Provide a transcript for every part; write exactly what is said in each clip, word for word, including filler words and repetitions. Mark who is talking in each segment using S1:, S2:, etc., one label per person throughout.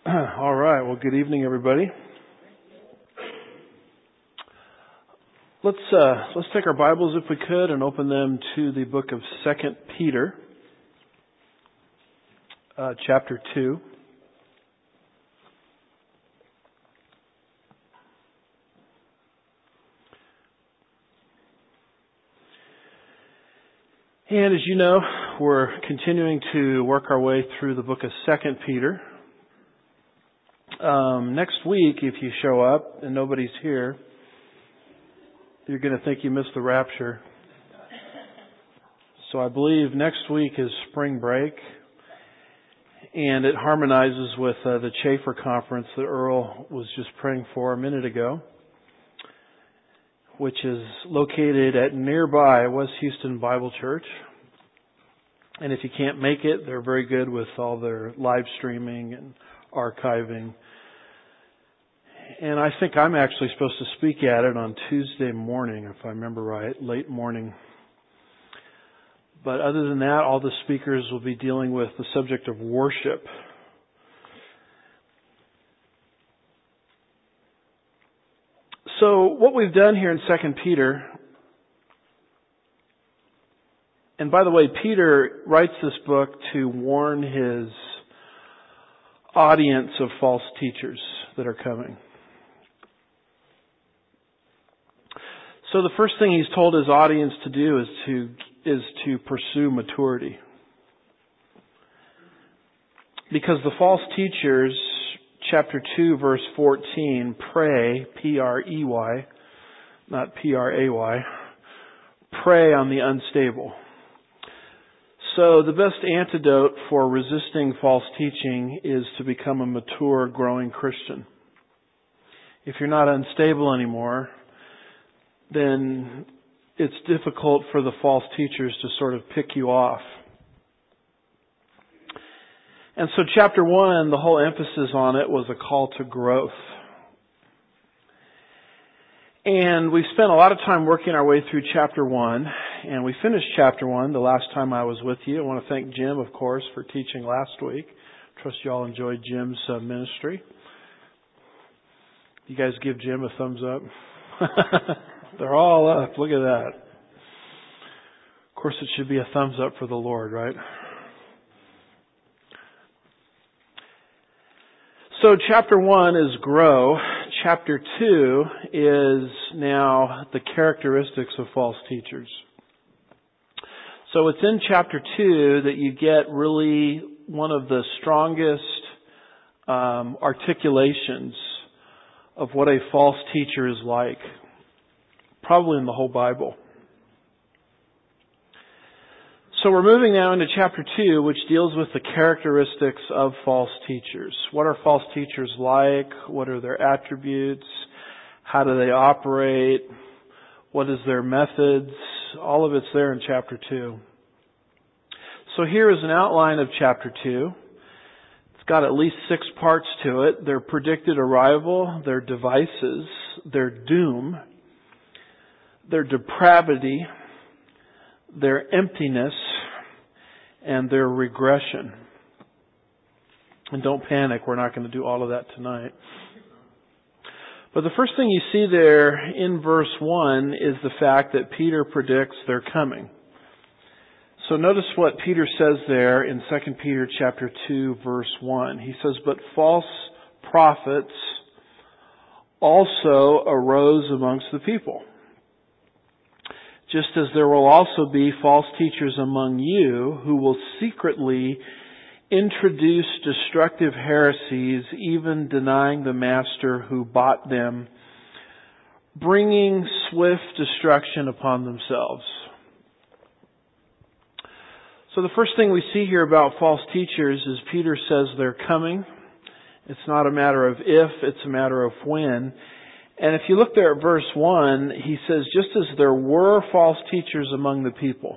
S1: All right. Well, good evening, everybody. Let's uh, let's take our Bibles, if we could, and open them to the book of Second Peter, uh, chapter two. And as you know, we're continuing to work our way through the book of Second Peter. Um, next week, if you show up and nobody's here, you're going to think you missed the rapture. So I believe next week is spring break, and it harmonizes with uh, the Chafer Conference that Earl was just praying for a minute ago, which is located at nearby West Houston Bible Church. And if you can't make it, they're very good with all their live streaming and archiving. And I think I'm actually supposed to speak at it on Tuesday morning, if I remember right, late morning. But other than that, all the speakers will be dealing with the subject of worship. So what we've done here in Second Peter, and by the way, Peter writes this book to warn his audience of false teachers that are coming. So the first thing he's told his audience to do is to is to pursue maturity. Because the false teachers, chapter two, verse fourteen, prey, P R E Y, not P R A Y, prey on the unstable. So the best antidote for resisting false teaching is to become a mature, growing Christian. If you're not unstable anymore, then it's difficult for the false teachers to sort of pick you off. And so chapter one, the whole emphasis on it was a call to growth. And we spent a lot of time working our way through chapter one, and we finished chapter one the last time I was with you. I want to thank Jim, of course, for teaching last week. Trust you all enjoyed Jim's uh, ministry. You guys give Jim a thumbs up? They're all up. Look at that. Of course, it should be a thumbs up for the Lord, right? So chapter one is grow. Chapter two is now the characteristics of false teachers. So it's in chapter two that you get really one of the strongest um, articulations of what a false teacher is like. Probably in the whole Bible. So we're moving now into chapter two, which deals with the characteristics of false teachers. What are false teachers like? What are their attributes? How do they operate? What is their methods? All of it's there in chapter two. So here is an outline of chapter two. It's got at least six parts to it. Their predicted arrival, their devices, their doom, their depravity, their emptiness, and their regression. And don't panic, we're not going to do all of that tonight. But the first thing you see there in verse one is the fact that Peter predicts their coming. So notice what Peter says there in Second Peter chapter two, verse one. He says, "But false prophets also arose amongst the people, just as there will also be false teachers among you who will secretly introduce destructive heresies, even denying the master who bought them, bringing swift destruction upon themselves." So the first thing we see here about false teachers is Peter says they're coming. It's not a matter of if, it's a matter of when. And if you look there at verse one, he says, just as there were false teachers among the people,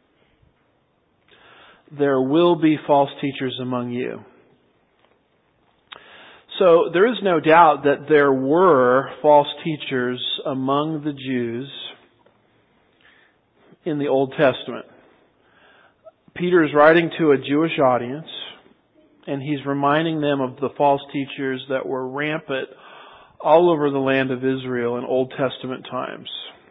S1: there will be false teachers among you. So there is no doubt that there were false teachers among the Jews in the Old Testament. Peter is writing to a Jewish audience. And he's reminding them of the false teachers that were rampant all over the land of Israel in Old Testament times.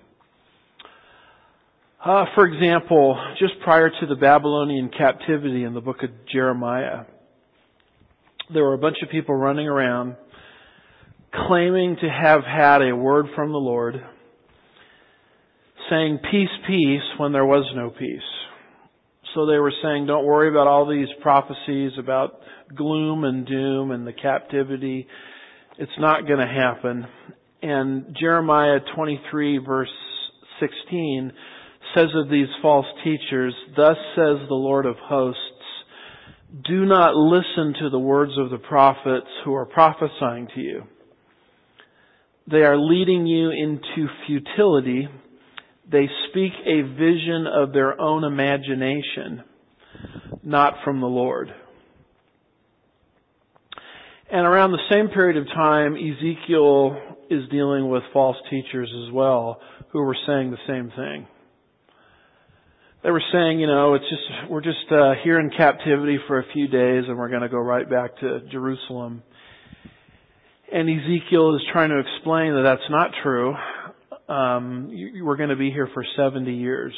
S1: Uh, for example, just prior to the Babylonian captivity in the book of Jeremiah, there were a bunch of people running around claiming to have had a word from the Lord, saying peace, peace, when there was no peace. So they were saying, don't worry about all these prophecies about gloom and doom and the captivity. It's not going to happen. And Jeremiah twenty-three verse sixteen says of these false teachers, thus says the Lord of hosts, do not listen to the words of the prophets who are prophesying to you. They are leading you into futility. They speak a vision of their own imagination, not from the Lord. And around the same period of time, Ezekiel is dealing with false teachers as well, who were saying the same thing. They were saying, you know, it's just, we're just uh, here in captivity for a few days and we're going to go right back to Jerusalem. And Ezekiel is trying to explain that that's not true. Um, you, we're going to be here for seventy years.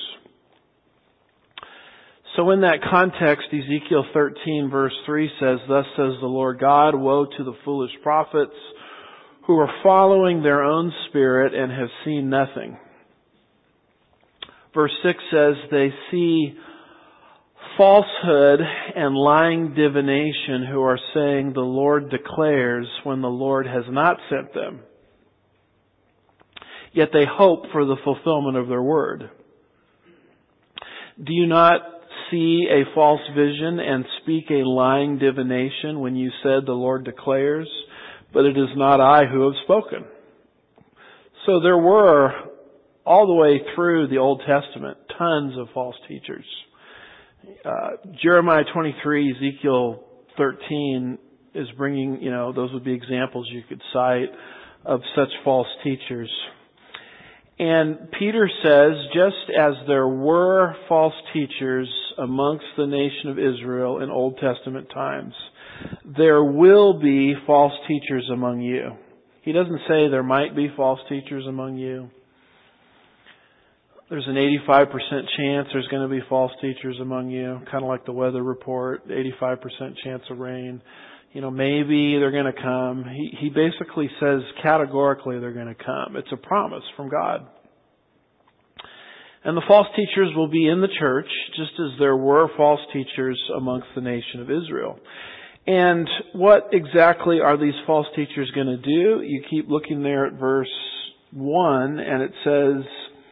S1: So in that context, Ezekiel thirteen verse three says, thus says the Lord God, woe to the foolish prophets who are following their own spirit and have seen nothing. Verse six says, they see falsehood and lying divination who are saying the Lord declares when the Lord has not sent them. Yet they hope for the fulfillment of their word. Do you not see a false vision and speak a lying divination when you said the Lord declares, but it is not I who have spoken? So there were, all the way through the Old Testament, tons of false teachers. Uh, Jeremiah twenty-three, Ezekiel thirteen is bringing, you know, those would be examples you could cite of such false teachers. And Peter says, just as there were false teachers amongst the nation of Israel in Old Testament times, there will be false teachers among you. He doesn't say there might be false teachers among you. There's an eighty-five percent chance there's going to be false teachers among you, kind of like the weather report, eighty-five percent chance of rain. You know, maybe they're going to come. He, he basically says categorically they're going to come. It's a promise from God. And the false teachers will be in the church, just as there were false teachers amongst the nation of Israel. And what exactly are these false teachers going to do? You keep looking there at verse one, and it says,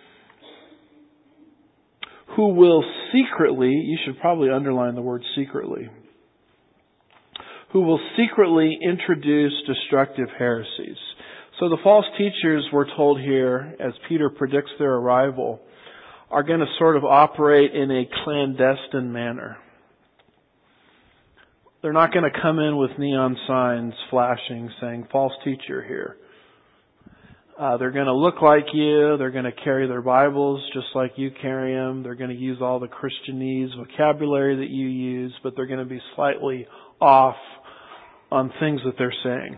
S1: who will secretly, you should probably underline the word secretly, who will secretly introduce destructive heresies. So the false teachers, we're told here, as Peter predicts their arrival, are going to sort of operate in a clandestine manner. They're not going to come in with neon signs flashing saying, false teacher here. Uh, they're going to look like you. They're going to carry their Bibles just like you carry them. They're going to use all the Christianese vocabulary that you use, but they're going to be slightly off on things that they're saying.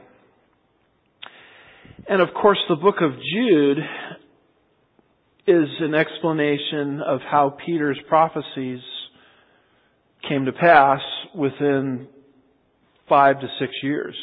S1: And of course, the book of Jude is an explanation of how Peter's prophecies came to pass within five to six years.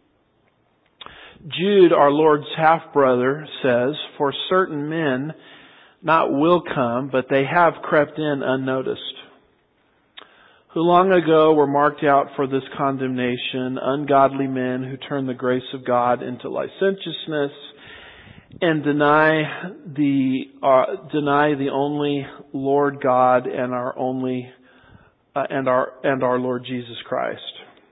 S1: Jude, our Lord's half-brother, says, for certain men not will come, but they have crept in unnoticed, who long ago were marked out for this condemnation, ungodly men who turn the grace of God into licentiousness and deny the uh, deny the only Lord God and our only uh, and our and our Lord Jesus Christ.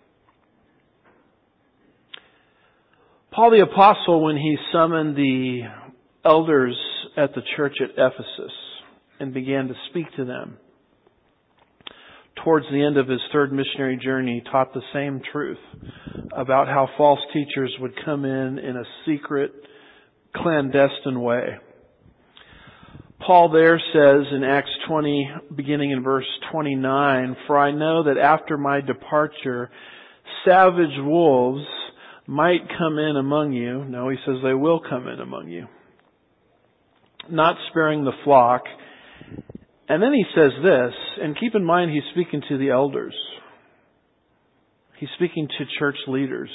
S1: Paul the Apostle, when he summoned the elders at the church at Ephesus and began to speak to them, towards the end of his third missionary journey, taught the same truth about how false teachers would come in in a secret, clandestine way. Paul there says in Acts twenty, beginning in verse twenty-nine, for I know that after my departure savage wolves might come in among you. No, he says they will come in among you. Not sparing the flock. And then he says this, and keep in mind he's speaking to the elders. He's speaking to church leaders.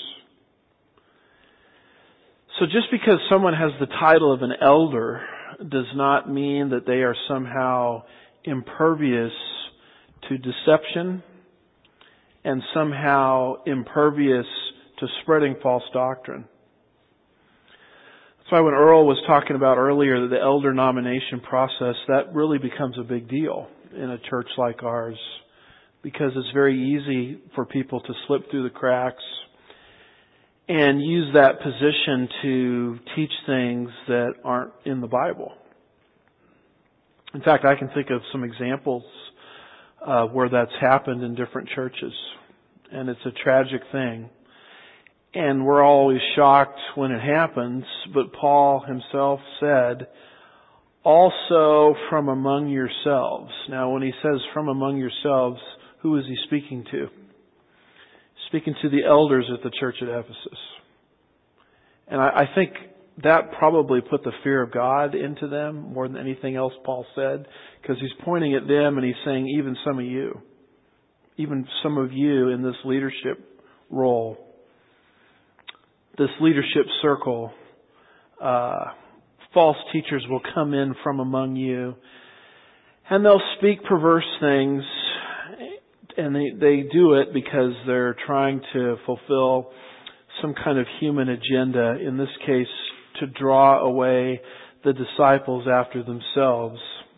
S1: So just because someone has the title of an elder does not mean that they are somehow impervious to deception and somehow impervious to spreading false doctrine. That's why when Earl was talking about earlier the elder nomination process, that really becomes a big deal in a church like ours, because it's very easy for people to slip through the cracks and use that position to teach things that aren't in the Bible. In fact, I can think of some examples uh, where that's happened in different churches, and it's a tragic thing. And we're always shocked when it happens, but Paul himself said, also from among yourselves. Now, when he says from among yourselves, who is he speaking to? Speaking to the elders at the church at Ephesus. And I, I think that probably put the fear of God into them more than anything else Paul said, because he's pointing at them and he's saying, even some of you, even some of you in this leadership role, this leadership circle, uh, false teachers will come in from among you, and they'll speak perverse things, and they, they do it because they're trying to fulfill some kind of human agenda, in this case, to draw away the disciples after themselves.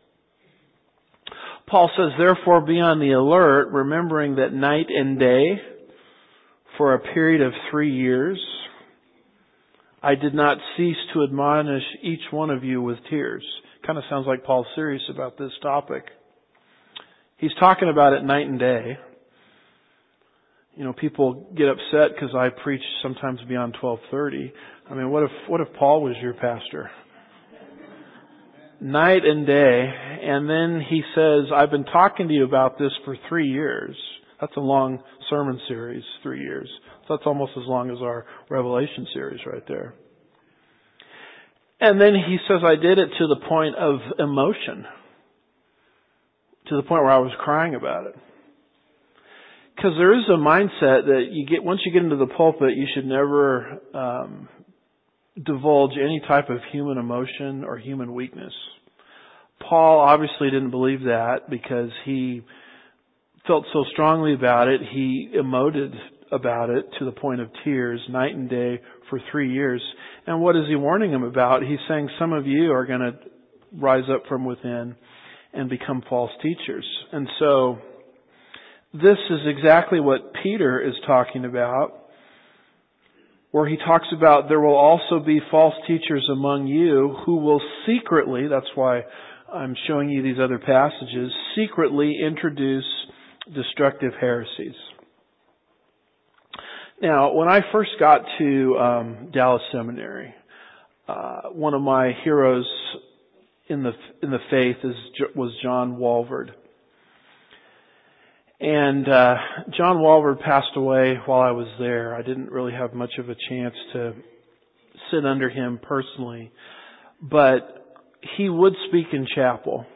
S1: Paul says, therefore be on the alert, remembering that night and day, for a period of three years, I did not cease to admonish each one of you with tears. Kind of sounds like Paul's serious about this topic. He's talking about it night and day. You know, people get upset because I preach sometimes beyond twelve thirty. I mean, what if what if Paul was your pastor? Night and day. And then he says, I've been talking to you about this for three years. That's a long sermon series, three years. So that's almost as long as our Revelation series right there. And then he says, I did it to the point of emotion. To the point where I was crying about it. Because there is a mindset that you get, once you get into the pulpit, you should never um, divulge any type of human emotion or human weakness. Paul obviously didn't believe that because he felt so strongly about it, he emoted about it to the point of tears night and day for three years. And what is he warning them about? He's saying some of you are going to rise up from within and become false teachers. And so this is exactly what Peter is talking about, where he talks about there will also be false teachers among you who will secretly, that's why I'm showing you these other passages, secretly introduce destructive heresies. Now, when I first got to um, Dallas Seminary, uh, one of my heroes in the in the faith is was John Walvoord. And uh, John Walvoord passed away while I was there. I didn't really have much of a chance to sit under him personally, but he would speak in chapel.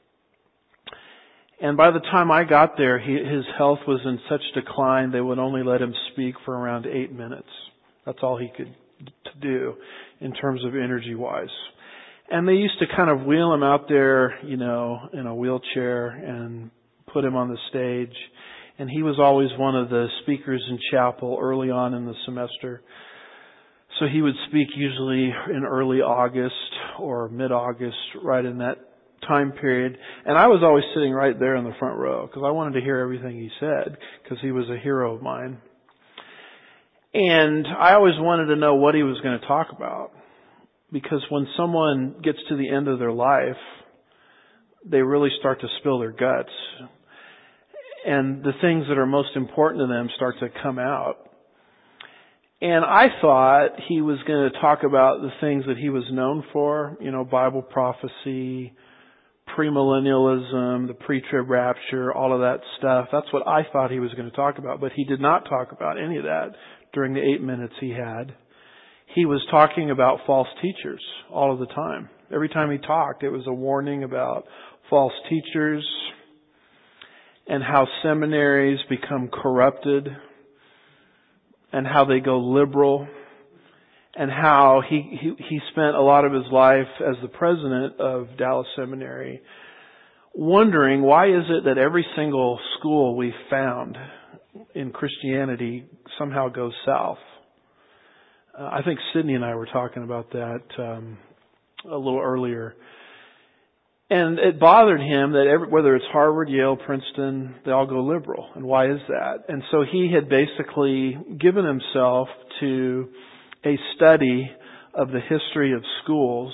S1: And by the time I got there, he, his health was in such decline they would only let him speak for around eight minutes. That's all he could do in terms of energy-wise. And they used to kind of wheel him out there, you know, in a wheelchair and put him on the stage. And he was always one of the speakers in chapel early on in the semester. So he would speak usually in early August or mid-August, right in that time period. And I was always sitting right there in the front row because I wanted to hear everything he said because he was a hero of mine. And I always wanted to know what he was going to talk about, because when someone gets to the end of their life, they really start to spill their guts. And the things that are most important to them start to come out. And I thought he was going to talk about the things that he was known for, you know, Bible prophecy, premillennialism, the pre-trib rapture, all of that stuff. That's what I thought he was going to talk about, but he did not talk about any of that during the eight minutes he had. He was talking about false teachers all of the time. Every time he talked, it was a warning about false teachers and how seminaries become corrupted and how they go liberal, and how he, he, he spent a lot of his life as the president of Dallas Seminary wondering, why is it that every single school we found in Christianity somehow goes south? Uh, I think Sydney and I were talking about that um, a little earlier. And it bothered him that every, whether it's Harvard, Yale, Princeton, they all go liberal. And why is that? And so he had basically given himself to a study of the history of schools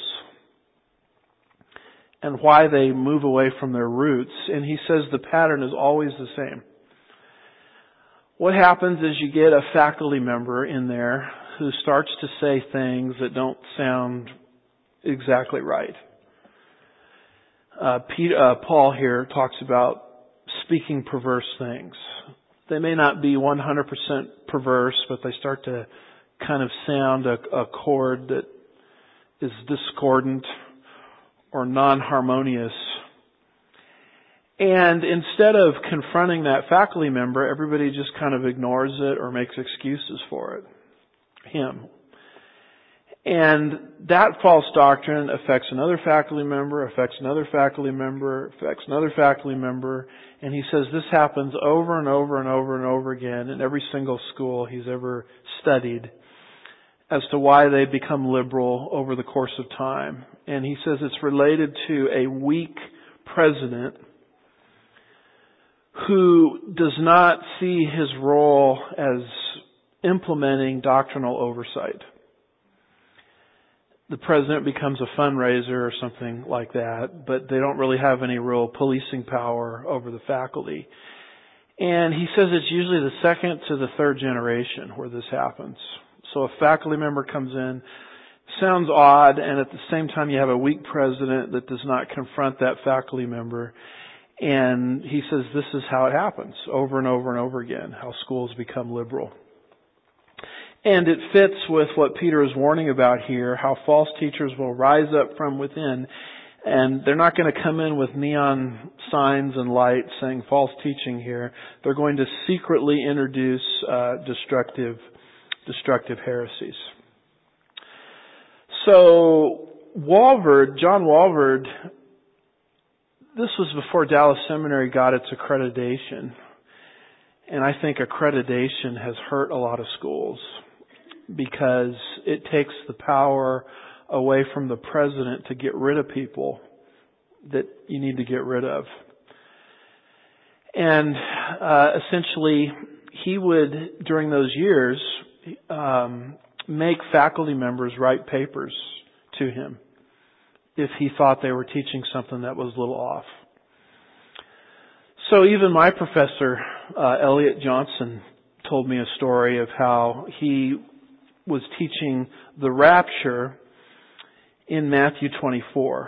S1: and why they move away from their roots. And he says the pattern is always the same. What happens is you get a faculty member in there who starts to say things that don't sound exactly right. Uh, Peter, uh, Paul here talks about speaking perverse things. They may not be one hundred percent perverse, but they start to kind of sound a, a chord that is discordant or non-harmonious. And instead of confronting that faculty member, everybody just kind of ignores it or makes excuses for it. Him. And that false doctrine affects another faculty member, affects another faculty member, affects another faculty member. And he says this happens over and over and over and over again in every single school he's ever studied as to why they become liberal over the course of time. And he says it's related to a weak president who does not see his role as implementing doctrinal oversight. The president becomes a fundraiser or something like that, but they don't really have any real policing power over the faculty. And he says it's usually the second to the third generation where this happens. So a faculty member comes in, sounds odd, and at the same time you have a weak president that does not confront that faculty member. And he says this is how it happens over and over and over again, how schools become liberal. And it fits with what Peter is warning about here, how false teachers will rise up from within, and they're not going to come in with neon signs and lights saying false teaching here. They're going to secretly introduce uh, destructive, destructive heresies. So Walvoord, John Walvoord, this was before Dallas Seminary got its accreditation, and I think accreditation has hurt a lot of schools, because it takes the power away from the president to get rid of people that you need to get rid of. And uh, essentially, he would, during those years, um, make faculty members write papers to him if he thought they were teaching something that was a little off. So even my professor, uh, Elliot Johnson, told me a story of how he was teaching the rapture in Matthew twenty-four,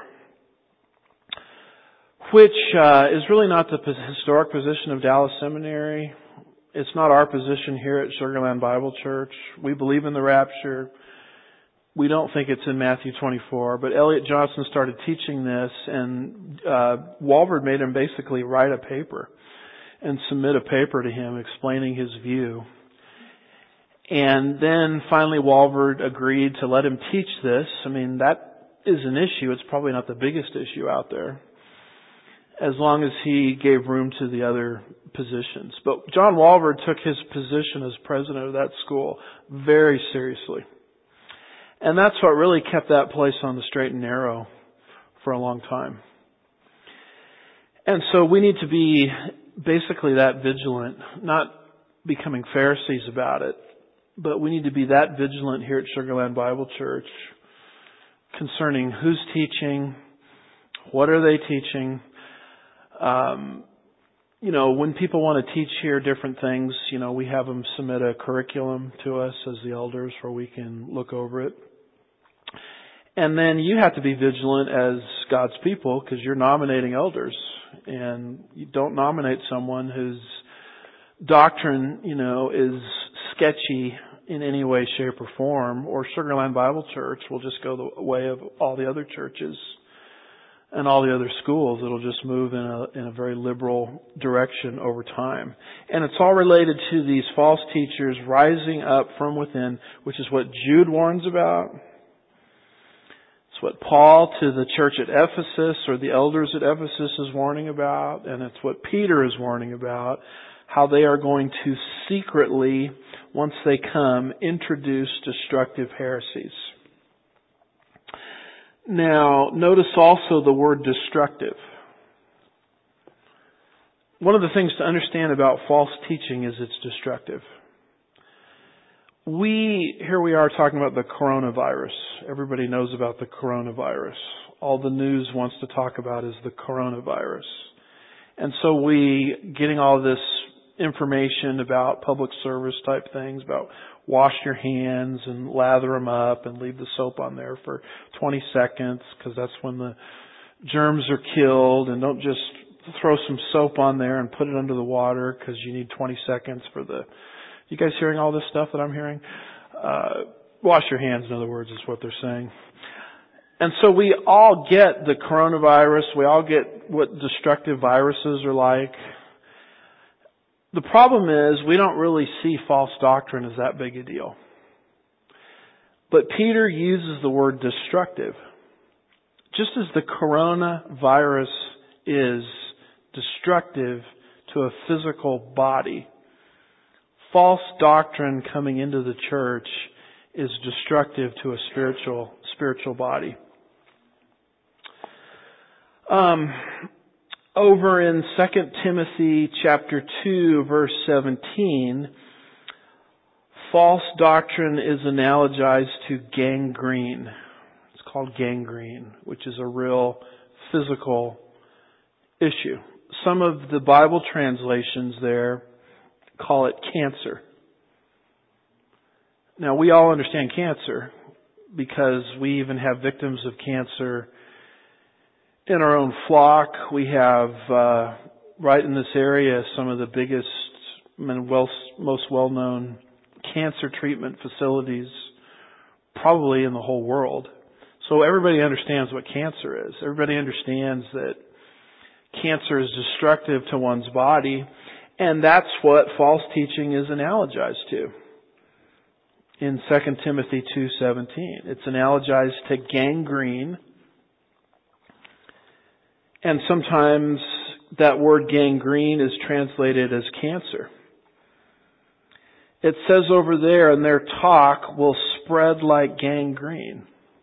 S1: which uh, is really not the historic position of Dallas Seminary. It's not our position here at Sugar Land Bible Church. We believe in the rapture. We don't think it's in Matthew twenty-four, but Elliot Johnson started teaching this, and uh, Walvoord made him basically write a paper and submit a paper to him explaining his view. And then finally Walvoord agreed to let him teach this. I mean, that is an issue. It's probably not the biggest issue out there, as long as he gave room to the other positions. But John Walvoord took his position as president of that school very seriously. And that's what really kept that place on the straight and narrow for a long time. And so we need to be basically that vigilant, not becoming Pharisees about it, but we need to be that vigilant here at Sugar Land Bible Church concerning who's teaching, what are they teaching. Um, you know, when people want to teach here different things, you know, we have them submit a curriculum to us as the elders where we can look over it. And then you have to be vigilant as God's people because you're nominating elders. And you don't nominate someone whose doctrine, you know, is sketchy in any way, shape, or form. Or Sugar Land Bible Church will just go the way of all the other churches and all the other schools. It'll just move in a, in a very liberal direction over time. And it's all related to these false teachers rising up from within, which is what Jude warns about. It's what Paul to the church at Ephesus or the elders at Ephesus is warning about. And it's what Peter is warning about, how they are going to secretly, once they come, introduce destructive heresies. Now, notice also the word destructive. One of the things to understand about false teaching is it's destructive. We, here we are talking about the coronavirus. Everybody knows about the coronavirus. All the news wants to talk about is the coronavirus. And so we, getting all this information about public service type things, about wash your hands and lather them up and leave the soap on there for twenty seconds because that's when the germs are killed, and don't just throw some soap on there and put it under the water because you need twenty seconds for the... You guys hearing all this stuff that I'm hearing? Uh, wash your hands, in other words, is what they're saying. And so we all get the coronavirus. We all get what destructive viruses are like. The problem is we don't really see false doctrine as that big a deal. But Peter uses the word destructive. Just as the coronavirus is destructive to a physical body, false doctrine coming into the church is destructive to a spiritual spiritual body. Um, over in Second Timothy chapter two, verse seventeen, false doctrine is analogized to gangrene. It's called gangrene, which is a real physical issue. Some of the Bible translations there call it cancer. Now, we all understand cancer because we even have victims of cancer in our own flock. We have, uh, right in this area, some of the biggest and well, most well-known cancer treatment facilities probably in the whole world. So everybody understands what cancer is. Everybody understands that cancer is destructive to one's body. And that's what false teaching is analogized to in Second Timothy two seventeen. It's analogized to gangrene. And sometimes that word gangrene is translated as cancer. It says over there, and their talk will spread like gangrene.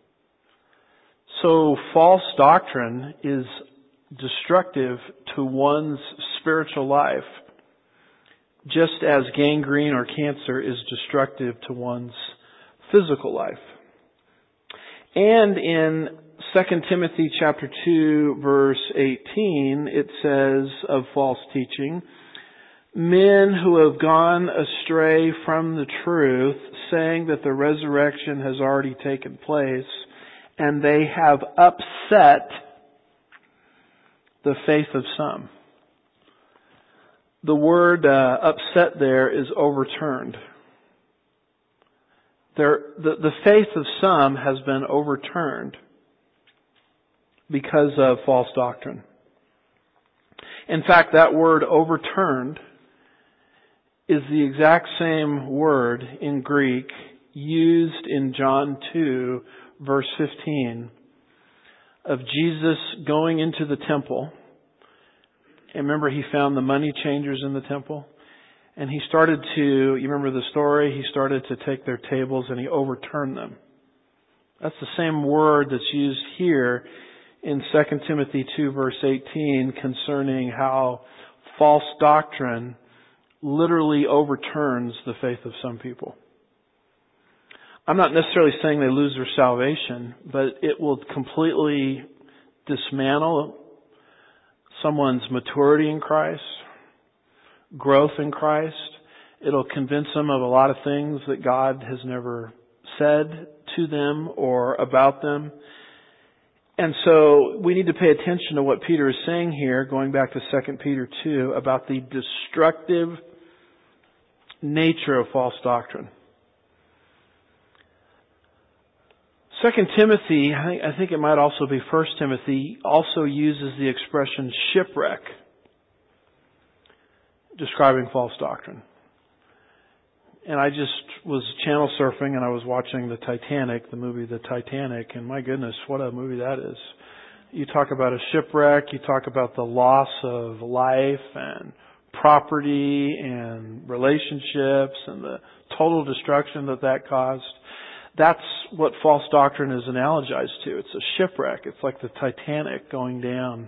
S1: So false doctrine is destructive to one's spiritual life, just as gangrene or cancer is destructive to one's physical life. And in Second Timothy chapter two, verse eighteen, it says of false teaching, men who have gone astray from the truth, saying that the resurrection has already taken place, and they have upset the faith of some. The word uh, upset there is overturned. There, the, the faith of some has been overturned because of false doctrine. In fact, that word overturned is the exact same word in Greek used in John two, verse fifteen, of Jesus going into the temple. And remember, he found the money changers in the temple. And he started to, you remember the story? He started to take their tables and he overturned them. That's the same word that's used here in Second Timothy two, verse eighteen, concerning how false doctrine literally overturns the faith of some people. I'm not necessarily saying they lose their salvation, but it will completely dismantle someone's maturity in Christ, growth in Christ. It'll convince them of a lot of things that God has never said to them or about them. And so we need to pay attention to what Peter is saying here, going back to Second Peter two, about the destructive nature of false doctrine. Second Timothy, I think it might also be First Timothy, also uses the expression shipwreck, describing false doctrine. And I just was channel surfing and I was watching the Titanic, the movie The Titanic, and my goodness, what a movie that is. You talk about a shipwreck, you talk about the loss of life and property and relationships and the total destruction that that caused. That's what false doctrine is analogized to. It's a shipwreck. It's like the Titanic going down.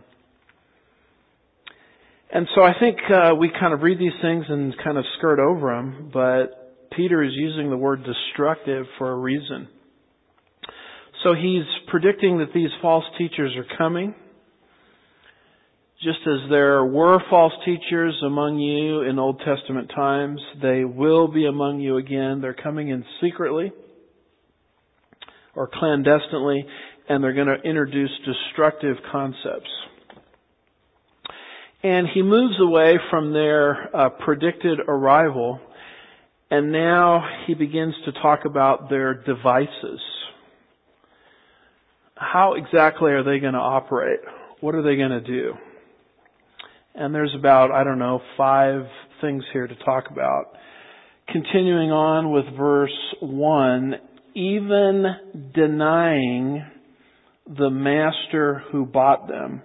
S1: And so I think uh, we kind of read these things and kind of skirt over them, but Peter is using the word destructive for a reason. So he's predicting that these false teachers are coming. Just as there were false teachers among you in Old Testament times, they will be among you again. They're coming in secretly or clandestinely, and they're going to introduce destructive concepts. And he moves away from their uh, predicted arrival, and now he begins to talk about their devices. How exactly are they going to operate? What are they going to do? And there's about, I don't know, five things here to talk about. Continuing on with verse one, even denying the master who bought them,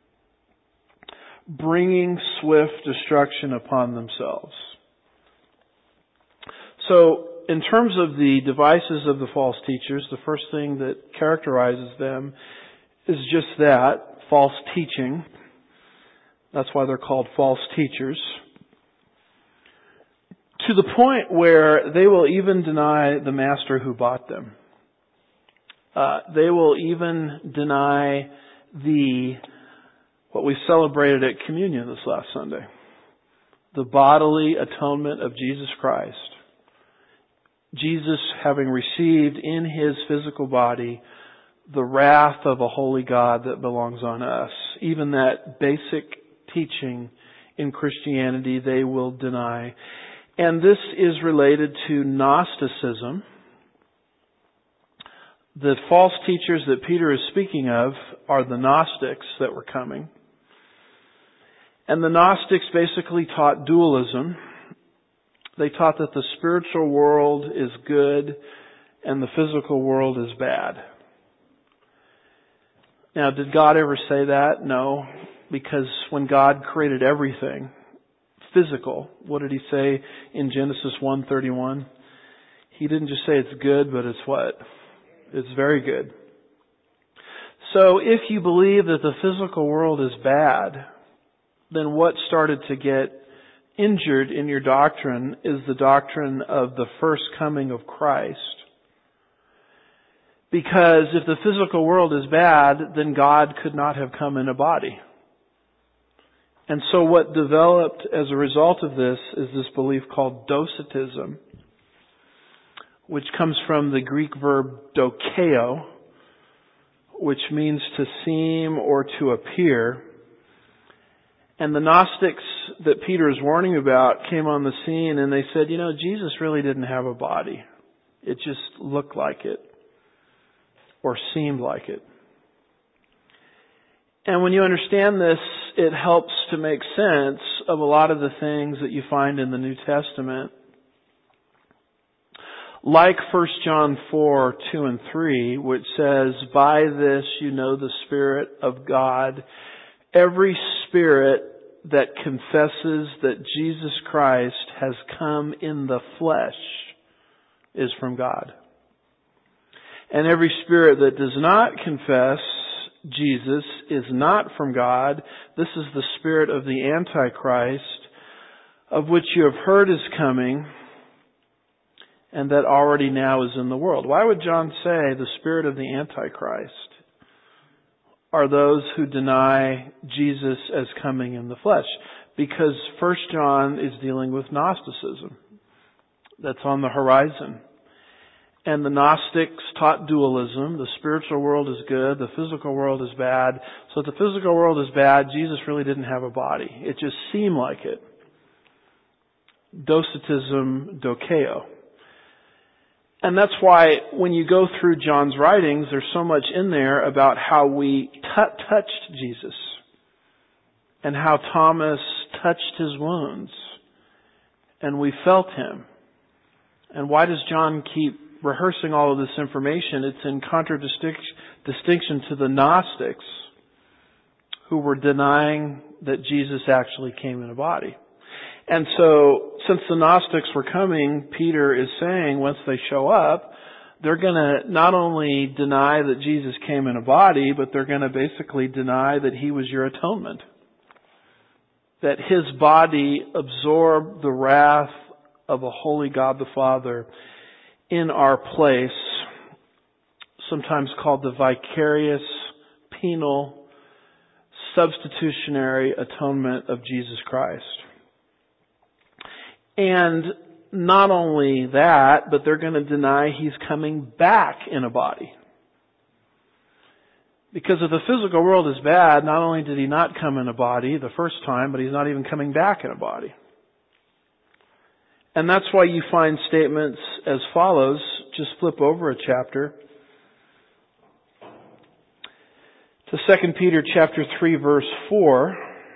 S1: bringing swift destruction upon themselves. So, in terms of the devices of the false teachers, the first thing that characterizes them is just that, false teaching. That's why they're called false teachers. To the point where they will even deny the master who bought them. Uh, they will even deny the, what we celebrated at communion this last Sunday. The bodily atonement of Jesus Christ. Jesus having received in His physical body the wrath of a holy God that belongs on us. Even that basic teaching in Christianity they will deny. And this is related to Gnosticism. The false teachers that Peter is speaking of are the Gnostics that were coming. And the Gnostics basically taught dualism. They taught that the spiritual world is good and the physical world is bad. Now, did God ever say that? No, because when God created everything physical, what did He say in Genesis one thirty-one? He didn't just say it's good, but it's what? It's very good. So if you believe that the physical world is bad, then what started to get injured in your doctrine is the doctrine of the first coming of Christ. Because if the physical world is bad, then God could not have come in a body. And so what developed as a result of this is this belief called docetism, which comes from the Greek verb dokeo, which means to seem or to appear. And the Gnostics that Peter is warning about came on the scene and they said, you know, Jesus really didn't have a body. It just looked like it or seemed like it. And when you understand this, it helps to make sense of a lot of the things that you find in the New Testament. Like First John four, two and three, which says, by this you know the Spirit of God. Every spirit that confesses that Jesus Christ has come in the flesh is from God. And every spirit that does not confess Jesus is not from God. This is the spirit of the Antichrist, of which you have heard is coming, and that already now is in the world. Why would John say the spirit of the Antichrist are those who deny Jesus as coming in the flesh? Because First John is dealing with Gnosticism that's on the horizon. And the Gnostics taught dualism. The spiritual world is good, the physical world is bad. So if the physical world is bad, Jesus really didn't have a body. It just seemed like it. Docetism, dokeo. And that's why when you go through John's writings, there's so much in there about how we t- touched Jesus and how Thomas touched his wounds and we felt him. And why does John keep rehearsing all of this information? It's in contradistinction to the Gnostics who were denying that Jesus actually came in a body. And so, since the Gnostics were coming, Peter is saying once they show up, they're going to not only deny that Jesus came in a body, but they're going to basically deny that He was your atonement. That His body absorbed the wrath of a holy God the Father in our place, sometimes called the vicarious, penal, substitutionary atonement of Jesus Christ. And not only that, but they're going to deny He's coming back in a body. Because if the physical world is bad, not only did He not come in a body the first time, but He's not even coming back in a body. And that's why you find statements as follows. Just flip over a chapter to Second Peter chapter three, verse four.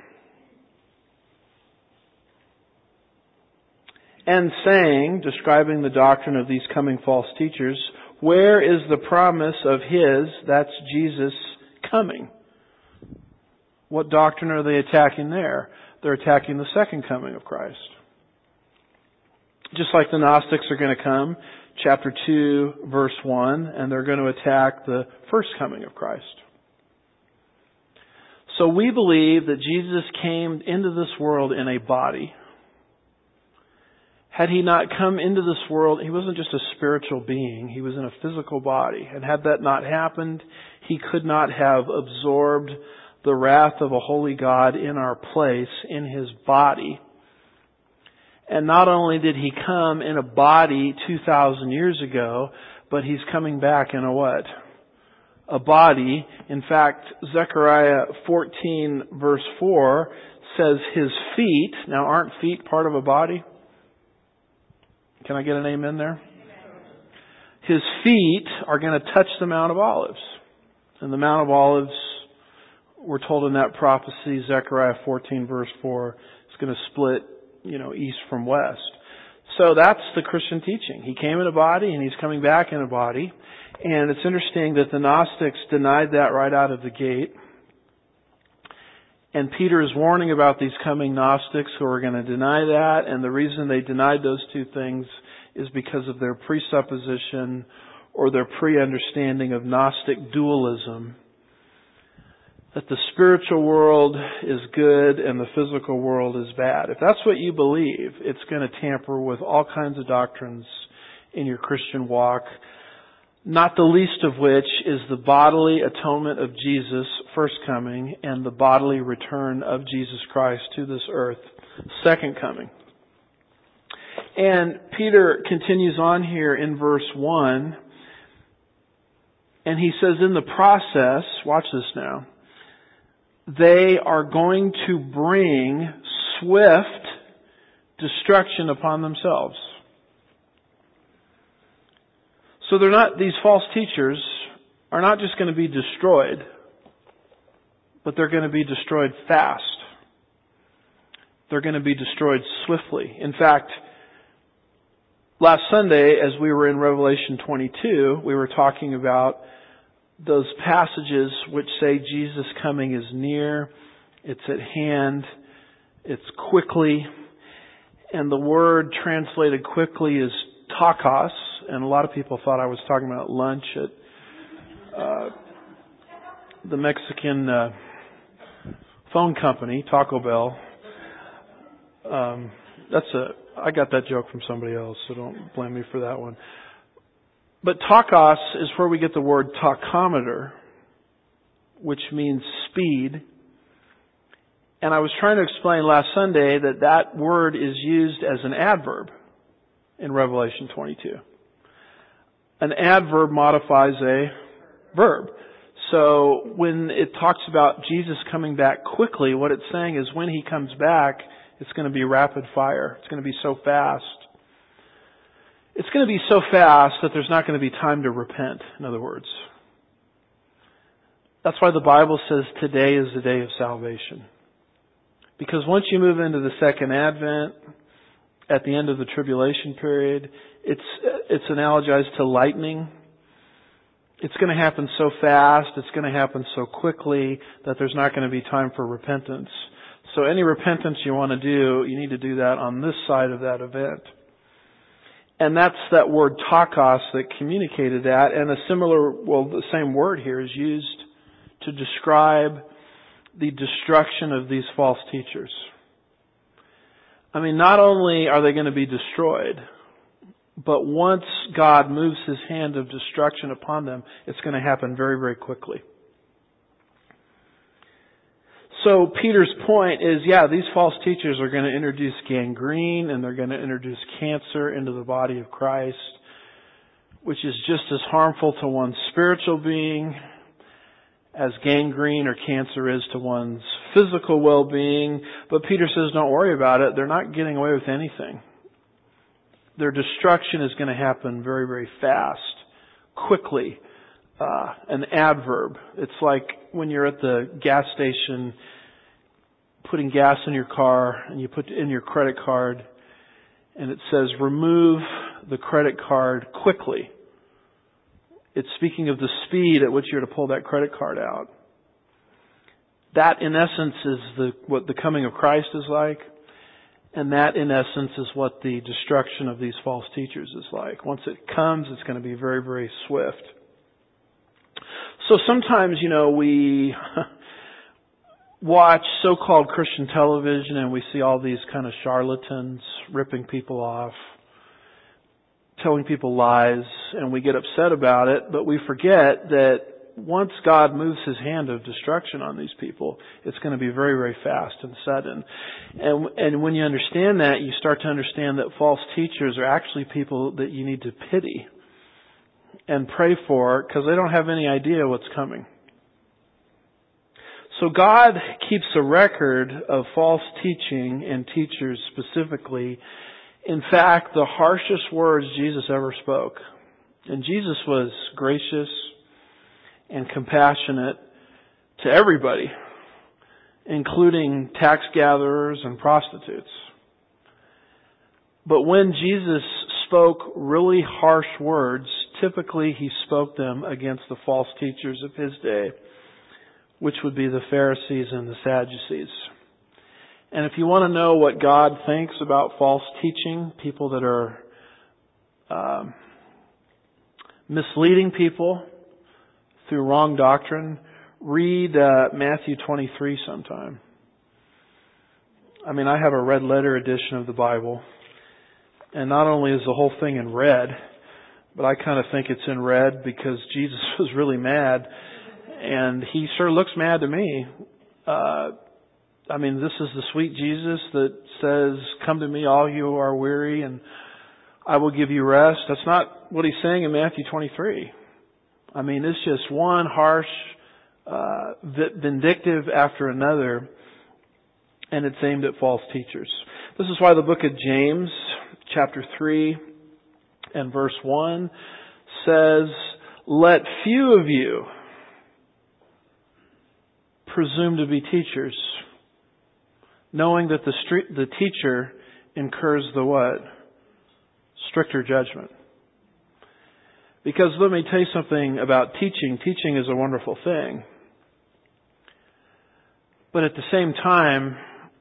S1: And saying, describing the doctrine of these coming false teachers, where is the promise of His, that's Jesus, coming? What doctrine are they attacking there? They're attacking the second coming of Christ. Just like the Gnostics are going to come, chapter two, verse one, and they're going to attack the first coming of Christ. So we believe that Jesus came into this world in a body. Had He not come into this world, He wasn't just a spiritual being. He was in a physical body. And had that not happened, He could not have absorbed the wrath of a holy God in our place, in His body. And not only did He come in a body two thousand years ago, but He's coming back in a what? A body. In fact, Zechariah fourteen verse four says His feet, now aren't feet part of a body? Can I get an amen there? His feet are going to touch the Mount of Olives. And the Mount of Olives, we're told in that prophecy, Zechariah fourteen verse four, is going to split, you know, east from west. So that's the Christian teaching. He came in a body and He's coming back in a body. And it's interesting that the Gnostics denied that right out of the gate. And Peter is warning about these coming Gnostics who are going to deny that. And the reason they denied those two things is because of their presupposition or their pre-understanding of Gnostic dualism. That the spiritual world is good and the physical world is bad. If that's what you believe, it's going to tamper with all kinds of doctrines in your Christian walk. Not the least of which is the bodily atonement of Jesus, first coming, and the bodily return of Jesus Christ to this earth, second coming. And Peter continues on here in verse one, and he says, in the process, watch this now, they are going to bring swift destruction upon themselves. So they're not, these false teachers are not just going to be destroyed, but they're going to be destroyed fast. They're going to be destroyed swiftly. In fact, last Sunday, as we were in Revelation twenty-two, we were talking about those passages which say Jesus' coming is near, it's at hand, it's quickly, and the word translated quickly is takos. And a lot of people thought I was talking about lunch at uh, the Mexican uh, phone company, Taco Bell. Um, that's a I got that joke from somebody else, so don't blame me for that one. But takos is where we get the word tachometer, which means speed. And I was trying to explain last Sunday that that word is used as an adverb in Revelation twenty-two. An adverb modifies a verb. So when it talks about Jesus coming back quickly, what it's saying is when He comes back, it's going to be rapid fire. It's going to be so fast. It's going to be so fast that there's not going to be time to repent, in other words. That's why the Bible says today is the day of salvation. Because once you move into the second advent, at the end of the tribulation period, it's it's analogized to lightning. It's going to happen so fast, it's going to happen so quickly that there's not going to be time for repentance. So any repentance you want to do, you need to do that on this side of that event. And that's that word takos that communicated that. And a similar, well, the same word here is used to describe the destruction of these false teachers. I mean, not only are they going to be destroyed, but once God moves His hand of destruction upon them, it's going to happen very, very quickly. So Peter's point is, yeah, these false teachers are going to introduce gangrene and they're going to introduce cancer into the body of Christ, which is just as harmful to one's spiritual being as gangrene or cancer is to one's physical well-being. But Peter says, don't worry about it. They're not getting away with anything. Their destruction is going to happen very, very fast, quickly. Uh, an adverb. It's like when you're at the gas station putting gas in your car and you put in your credit card and it says remove the credit card quickly. It's speaking of the speed at which you're to pull that credit card out. That in essence is the what the coming of Christ is like. And that in essence is what the destruction of these false teachers is like. Once it comes, it's going to be very, very swift. So sometimes, you know, we watch so-called Christian television and we see all these kind of charlatans ripping people off, telling people lies, and we get upset about it, but we forget that once God moves His hand of destruction on these people, it's going to be very, very fast and sudden. And, and when you understand that, you start to understand that false teachers are actually people that you need to pity and pray for because they don't have any idea what's coming. So God keeps a record of false teaching and teachers specifically. In fact, the harshest words Jesus ever spoke. And Jesus was gracious and compassionate to everybody, including tax gatherers and prostitutes. But when Jesus spoke really harsh words, typically He spoke them against the false teachers of His day, which would be the Pharisees and the Sadducees. And if you want to know what God thinks about false teaching, people that are um, misleading people through wrong doctrine, read uh, Matthew twenty-three sometime. I mean, I have a red letter edition of the Bible, and not only is the whole thing in red, but I kind of think it's in red because Jesus was really mad, and He sure looks mad to me. Uh, I mean, this is the sweet Jesus that says, "Come to me, all you who are weary, and I will give you rest." That's not what He's saying in Matthew twenty-three. I mean, it's just one harsh, uh, vindictive after another, and it's aimed at false teachers. This is why the book of James, chapter three and verse one says, "Let few of you presume to be teachers, knowing that the street, the teacher incurs the what? Stricter judgment." Because let me tell you something about teaching. Teaching is a wonderful thing. But at the same time,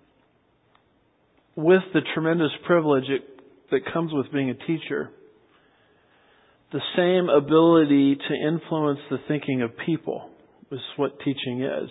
S1: with the tremendous privilege it, that comes with being a teacher, the same ability to influence the thinking of people is what teaching is.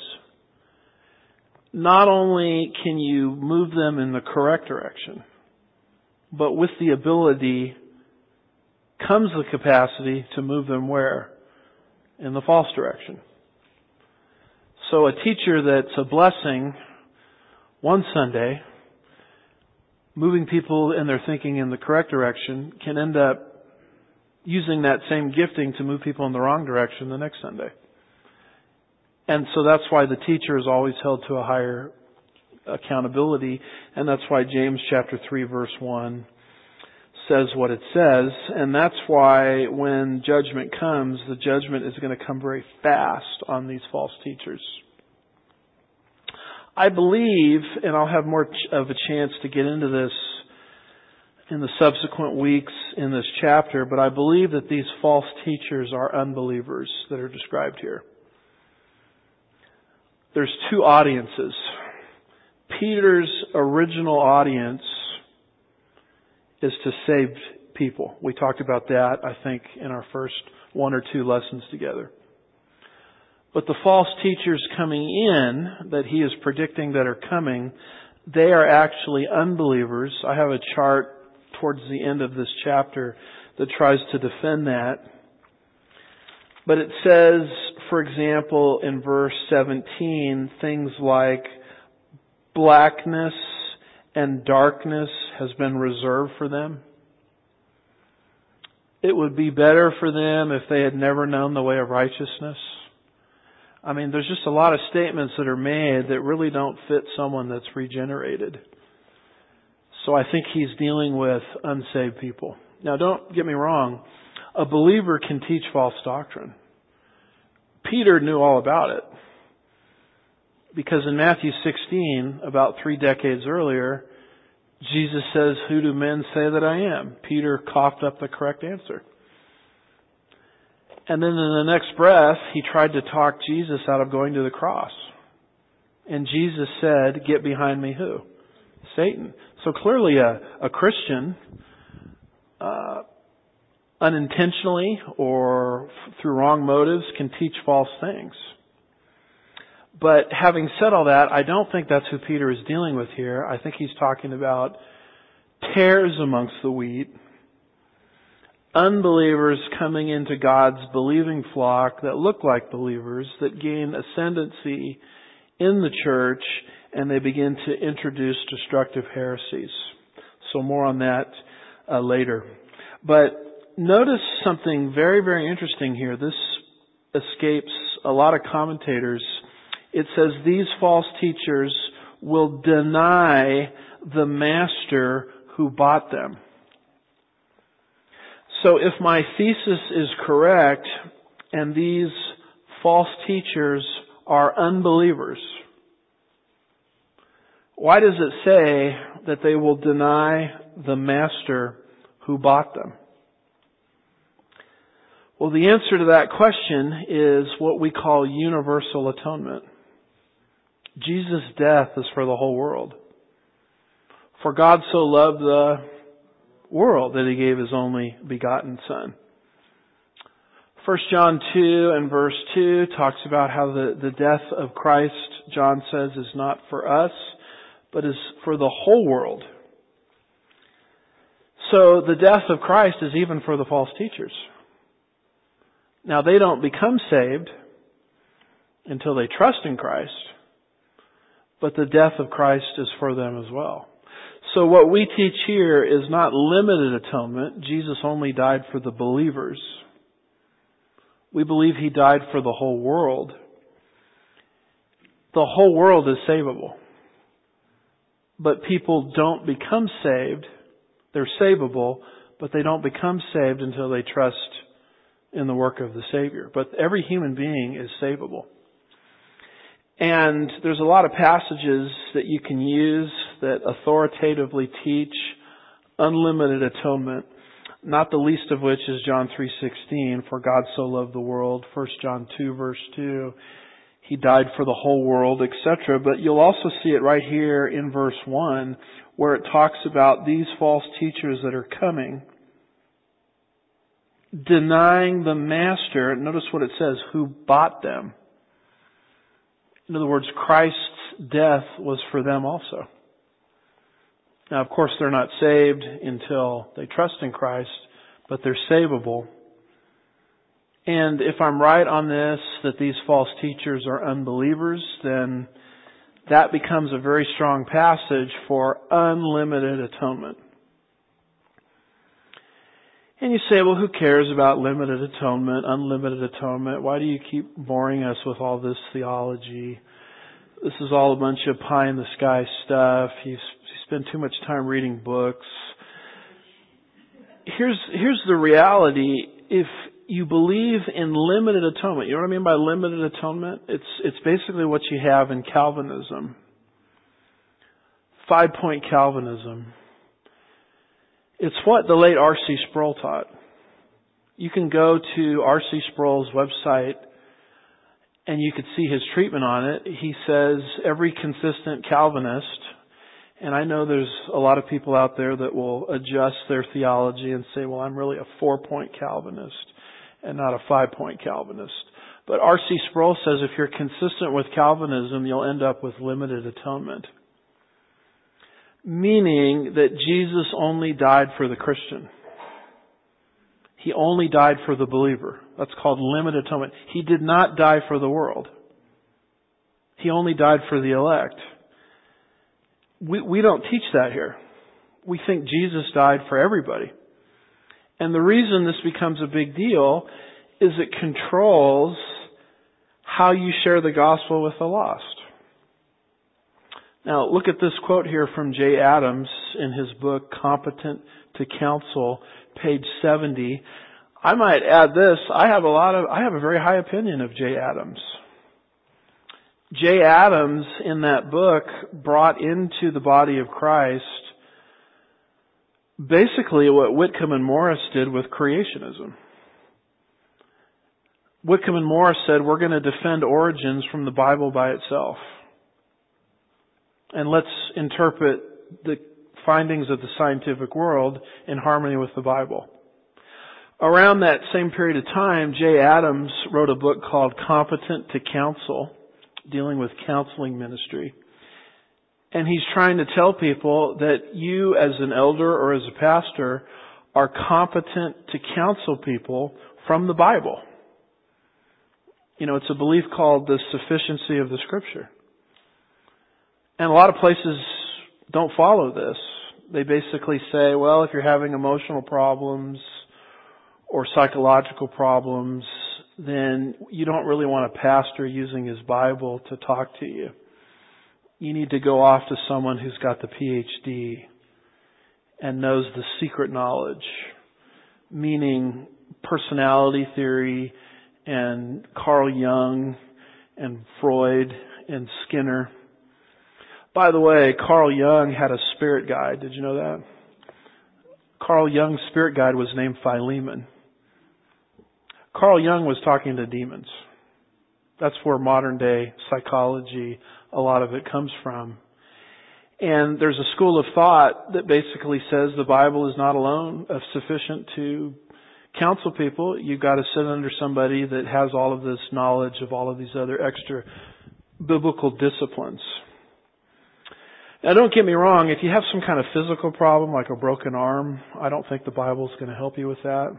S1: Not only can you move them in the correct direction, but with the ability comes the capacity to move them where? In the false direction. So a teacher that's a blessing one Sunday, moving people in their thinking in the correct direction, can end up using that same gifting to move people in the wrong direction the next Sunday. And so that's why the teacher is always held to a higher accountability, and that's why James chapter three verse one says what it says, and that's why when judgment comes, the judgment is going to come very fast on these false teachers. I believe, and I'll have more of a chance to get into this in the subsequent weeks in this chapter, but I believe that these false teachers are unbelievers that are described here. There's two audiences. Peter's original audience is to save people. We talked about that, I think, in our first one or two lessons together. But the false teachers coming in that he is predicting that are coming, they are actually unbelievers. I have a chart towards the end of this chapter that tries to defend that. But it says, for example, in verse seventeen, things like blackness and darkness has been reserved for them. It would be better for them if they had never known the way of righteousness. I mean, there's just a lot of statements that are made that really don't fit someone that's regenerated. So I think he's dealing with unsaved people. Now, don't get me wrong. A believer can teach false doctrine. Peter knew all about it. Because in Matthew sixteen, about three decades earlier, Jesus says, "Who do men say that I am?" Peter coughed up the correct answer. And then in the next breath, he tried to talk Jesus out of going to the cross. And Jesus said, "Get behind me," who? Satan. So clearly a, a Christian, uh, unintentionally or f- through wrong motives, can teach false things. But having said all that, I don't think that's who Peter is dealing with here. I think he's talking about tares amongst the wheat, unbelievers coming into God's believing flock that look like believers, that gain ascendancy in the church, and they begin to introduce destructive heresies. So more on that uh, later. But notice something very, very interesting here. This escapes a lot of commentators. It says these false teachers will deny the master who bought them. So if my thesis is correct, and these false teachers are unbelievers, why does it say that they will deny the master who bought them? Well, the answer to that question is what we call universal atonement. Jesus' death is for the whole world. For God so loved the world that He gave His only begotten Son. First John two and verse two talks about how the, the death of Christ, John says, is not for us, but is for the whole world. So the death of Christ is even for the false teachers. Now they don't become saved until they trust in Christ, but the death of Christ is for them as well. So what we teach here is not limited atonement. Jesus only died for the believers. We believe He died for the whole world. The whole world is savable. But people don't become saved. They're savable, but they don't become saved until they trust in the work of the Savior. But every human being is savable. And there's a lot of passages that you can use that authoritatively teach unlimited atonement, not the least of which is John three sixteen, for God so loved the world, First John two verse two, He died for the whole world, et cetera. But you'll also see it right here in verse one, where it talks about these false teachers that are coming, denying the master. Notice what it says, who bought them. In other words, Christ's death was for them also. Now, of course, they're not saved until they trust in Christ, but they're savable. And if I'm right on this, that these false teachers are unbelievers, then that becomes a very strong passage for unlimited atonement. And you say, well, who cares about limited atonement, unlimited atonement? Why do you keep boring us with all this theology? This is all a bunch of pie in the sky stuff. You, you spend too much time reading books. Here's, here's the reality. If you believe in limited atonement, you know what I mean by limited atonement? It's, it's basically what you have in Calvinism. Five-point Calvinism. It's what the late R C Sproul taught. You can go to R C Sproul's website and you could see his treatment on it. He says every consistent Calvinist, and I know there's a lot of people out there that will adjust their theology and say, well, I'm really a four-point Calvinist and not a five-point Calvinist. But R C Sproul says if you're consistent with Calvinism, you'll end up with limited atonement. Meaning that Jesus only died for the Christian. He only died for the believer. That's called limited atonement. He did not die for the world. He only died for the elect. We, we don't teach that here. We think Jesus died for everybody. And the reason this becomes a big deal is it controls how you share the gospel with the lost. Now, look at this quote here from Jay Adams in his book, Competent to Counsel, page seventy. I might add this. I have a lot of, I have a very high opinion of Jay Adams. Jay Adams, in that book, brought into the body of Christ basically what Whitcomb and Morris did with creationism. Whitcomb and Morris said, we're going to defend origins from the Bible by itself. And let's interpret the findings of the scientific world in harmony with the Bible. Around that same period of time, Jay Adams wrote a book called Competent to Counsel, dealing with counseling ministry. And he's trying to tell people that you as an elder or as a pastor are competent to counsel people from the Bible. You know, it's a belief called the sufficiency of the Scripture. And a lot of places don't follow this. They basically say, well, if you're having emotional problems or psychological problems, then you don't really want a pastor using his Bible to talk to you. You need to go off to someone who's got the P H D and knows the secret knowledge, meaning personality theory and Carl Jung and Freud and Skinner. By the way, Carl Jung had a spirit guide. Did you know that? Carl Jung's spirit guide was named Philemon. Carl Jung was talking to demons. That's where modern day psychology, a lot of it comes from. And there's a school of thought that basically says the Bible is not alone of sufficient to counsel people. You've got to sit under somebody that has all of this knowledge of all of these other extra biblical disciplines. Now, don't get me wrong. If you have some kind of physical problem, like a broken arm, I don't think the Bible's going to help you with that.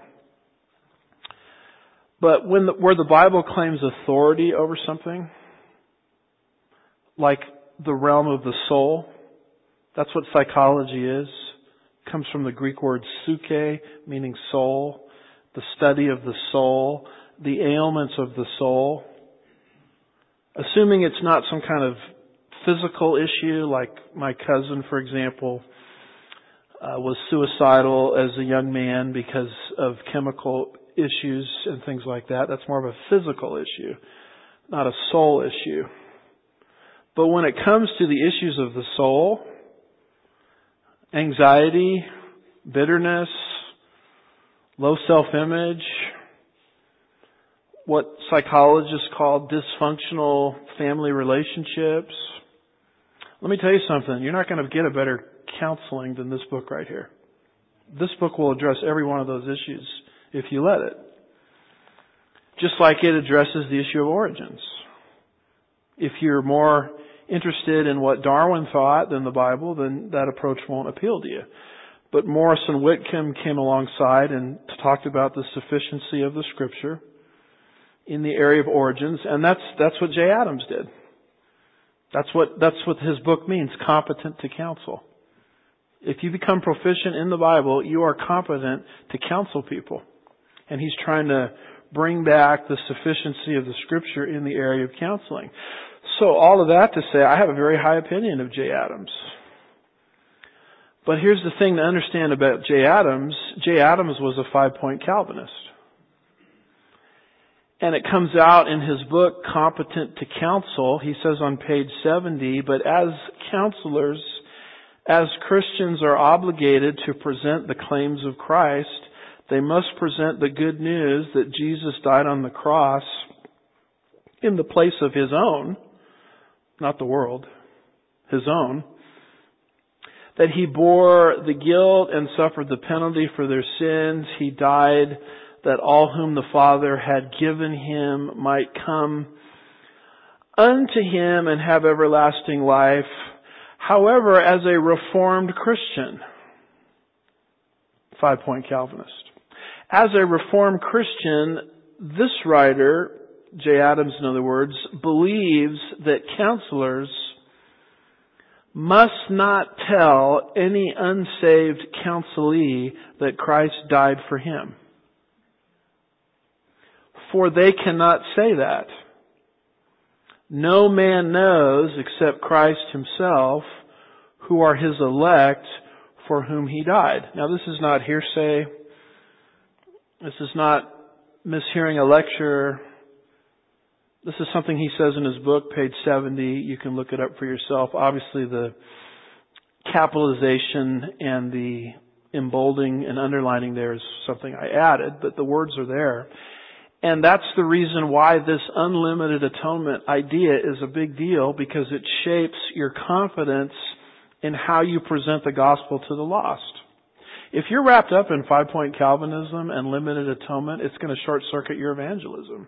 S1: But when the, where the Bible claims authority over something, like the realm of the soul, that's what psychology is. It comes from the Greek word psyche, meaning soul, the study of the soul, the ailments of the soul. Assuming it's not some kind of physical issue, like my cousin, for example, uh, was suicidal as a young man because of chemical issues and things like that. That's more of a physical issue, not a soul issue. But when it comes to the issues of the soul, anxiety, bitterness, low self-image, what psychologists call dysfunctional family relationships, let me tell you something. You're not going to get a better counseling than this book right here. This book will address every one of those issues if you let it. Just like it addresses the issue of origins. If you're more interested in what Darwin thought than the Bible, then that approach won't appeal to you. But Morris and Whitcomb came alongside and talked about the sufficiency of the Scripture in the area of origins, and that's that's what Jay Adams did. That's what that's what his book means, competent to counsel. If you become proficient in the Bible, you are competent to counsel people. And he's trying to bring back the sufficiency of the Scripture in the area of counseling. So all of that to say, I have a very high opinion of Jay Adams. But here's the thing to understand about Jay Adams. Jay Adams was a five-point Calvinist. And it comes out in his book, Competent to Counsel. He says on page seventy, but as counselors, as Christians are obligated to present the claims of Christ, they must present the good news that Jesus died on the cross in the place of His own, not the world, His own, that He bore the guilt and suffered the penalty for their sins. He died that all whom the Father had given Him might come unto Him and have everlasting life. However, as a Reformed Christian, five-point Calvinist, as a Reformed Christian, this writer, Jay Adams in other words, believes that counselors must not tell any unsaved counselee that Christ died for him. For they cannot say that. No man knows except Christ Himself who are His elect for whom He died. Now this is not hearsay. This is not mishearing a lecture. This is something he says in his book, page seventy. You can look it up for yourself. Obviously the capitalization and the embolding and underlining there is something I added, but the words are there. And that's the reason why this unlimited atonement idea is a big deal, because it shapes your confidence in how you present the gospel to the lost. If you're wrapped up in five-point Calvinism and limited atonement, it's going to short-circuit your evangelism.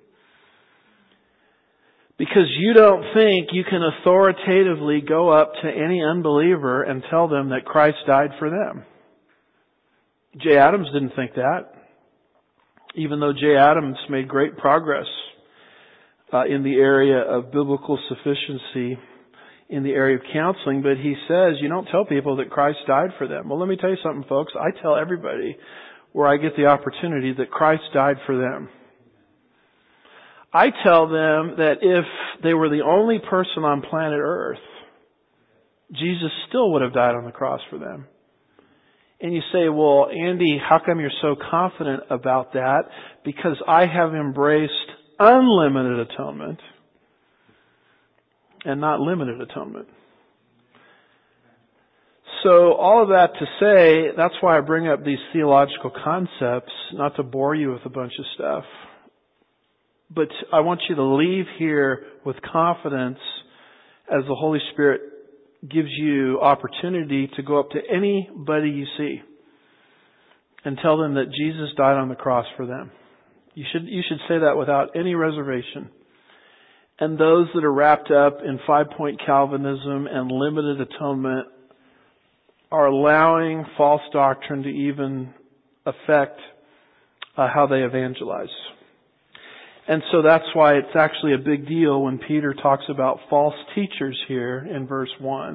S1: Because you don't think you can authoritatively go up to any unbeliever and tell them that Christ died for them. Jay Adams didn't think that. Even though Jay Adams made great progress uh, in the area of biblical sufficiency, in the area of counseling, but he says you don't tell people that Christ died for them. Well, let me tell you something, folks. I tell everybody where I get the opportunity that Christ died for them. I tell them that if they were the only person on planet Earth, Jesus still would have died on the cross for them. And you say, well, Andy, how come you're so confident about that? Because I have embraced unlimited atonement and not limited atonement. So all of that to say, that's why I bring up these theological concepts, not to bore you with a bunch of stuff. But I want you to leave here with confidence as the Holy Spirit gives you opportunity to go up to anybody you see and tell them that Jesus died on the cross for them. You should, you should say that without any reservation. And those that are wrapped up in five-point Calvinism and limited atonement are allowing false doctrine to even affect uh, how they evangelize. And so that's why it's actually a big deal when Peter talks about false teachers here in verse one.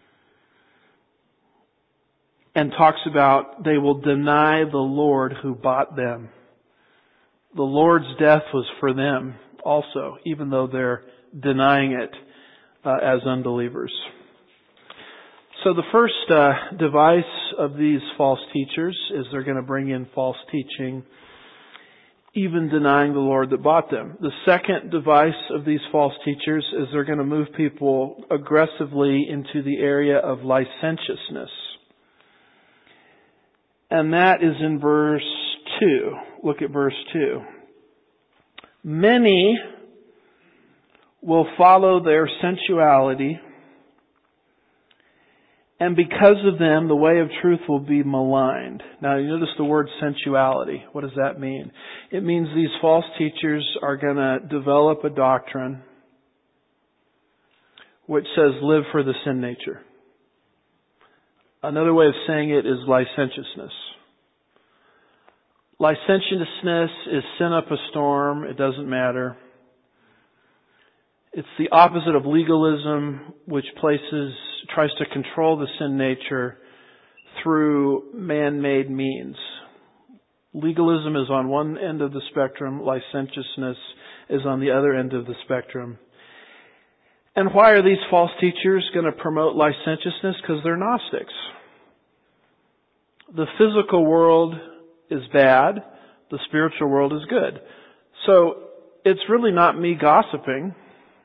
S1: And talks about they will deny the Lord who bought them. The Lord's death was for them also, even though they're denying it uh, as unbelievers. So the first uh, device of these false teachers is they're going to bring in false teaching, even denying the Lord that bought them. The second device of these false teachers is they're going to move people aggressively into the area of licentiousness. And that is in verse two. Look at verse two. Many will follow their sensuality, and because of them, the way of truth will be maligned. Now, you notice the word sensuality. What does that mean? It means these false teachers are going to develop a doctrine which says live for the sin nature. Another way of saying it is licentiousness. Licentiousness is sin up a storm. It doesn't matter. It's the opposite of legalism, which places, tries to control the sin nature through man-made means. Legalism is on one end of the spectrum. Licentiousness is on the other end of the spectrum. And why are these false teachers going to promote licentiousness? Because they're Gnostics. The physical world is bad. The spiritual world is good. So it's really not me gossiping.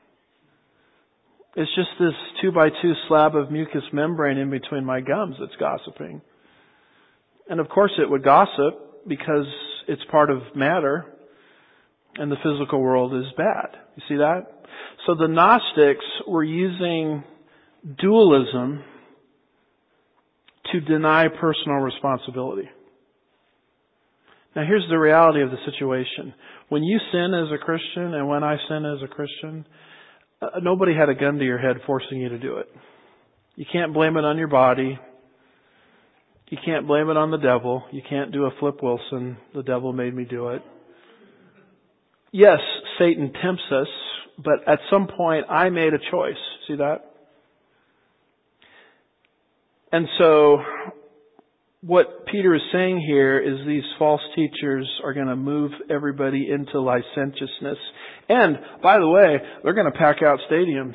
S1: It's just this two by two slab of mucous membrane in between my gums that's gossiping. And of course it would gossip because it's part of matter and the physical world is bad. You see that? So the Gnostics were using dualism to deny personal responsibility. Now here's the reality of the situation. When you sin as a Christian and when I sin as a Christian, uh, nobody had a gun to your head forcing you to do it. You can't blame it on your body. You can't blame it on the devil. You can't do a Flip Wilson, the devil made me do it. Yes, Satan tempts us, but at some point I made a choice. See that? And so what Peter is saying here is these false teachers are going to move everybody into licentiousness. And, by the way, they're going to pack out stadiums.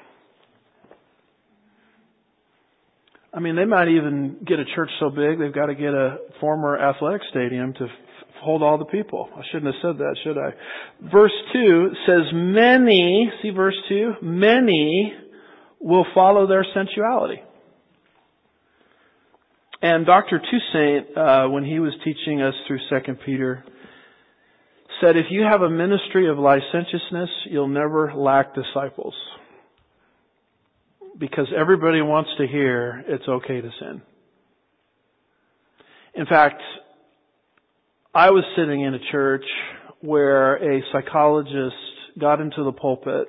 S1: I mean, they might even get a church so big they've got to get a former athletic stadium to f- hold all the people. I shouldn't have said that, should I? Verse two says, many, see verse two? Many will follow their sensuality. And Doctor Toussaint, uh, when he was teaching us through Second Peter, said if you have a ministry of licentiousness, you'll never lack disciples. Because everybody wants to hear it's okay to sin. In fact, I was sitting in a church where a psychologist got into the pulpit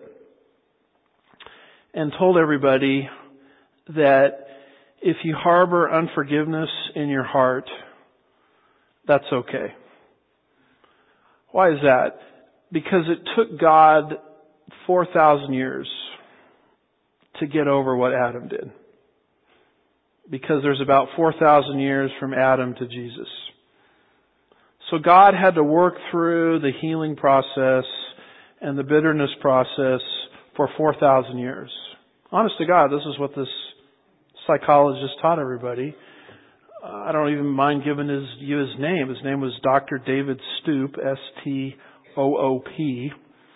S1: and told everybody that if you harbor unforgiveness in your heart, that's okay. Why is that? Because it took God four thousand years to get over what Adam did. Because there's about four thousand years from Adam to Jesus. So God had to work through the healing process and the bitterness process for four thousand years. Honest to God, this is what this psychologist taught everybody. Uh, I don't even mind giving his, you his name. His name was Doctor David Stoop, S T O O P.